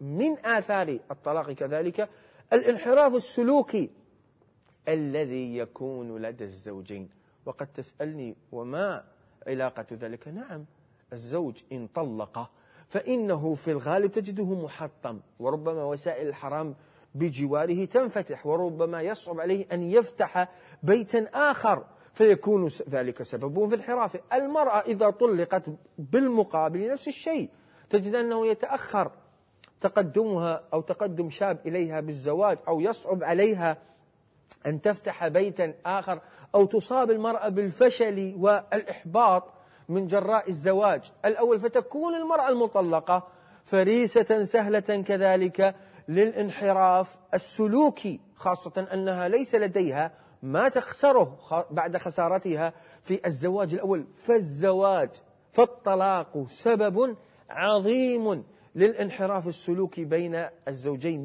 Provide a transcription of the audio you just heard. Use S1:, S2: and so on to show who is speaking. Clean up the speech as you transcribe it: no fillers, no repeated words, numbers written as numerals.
S1: من آثار الطلاق كذلك الانحراف السلوكي الذي يكون لدى الزوجين. وقد تسألني وما علاقة ذلك؟ نعم، الزوج إن طلق فإنه في الغالب تجده محطم، وربما وسائل الحرام بجواره تنفتح، وربما يصعب عليه أن يفتح بيتا آخر، فيكون ذلك سببه في انحرافه. المرأة إذا طلقت بالمقابل نفس الشيء، تجد أنه يتأخر تقدمها أو تقدم شاب إليها بالزواج، أو يصعب عليها أن تفتح بيتا آخر، أو تصاب المرأة بالفشل والإحباط من جراء الزواج الأول، فتكون المرأة المطلقة فريسة سهلة كذلك للانحراف السلوكي، خاصة أنها ليس لديها ما تخسره بعد خسارتها في الزواج الأول. فالطلاق سبب عظيم للانحراف السلوكي بين الزوجين.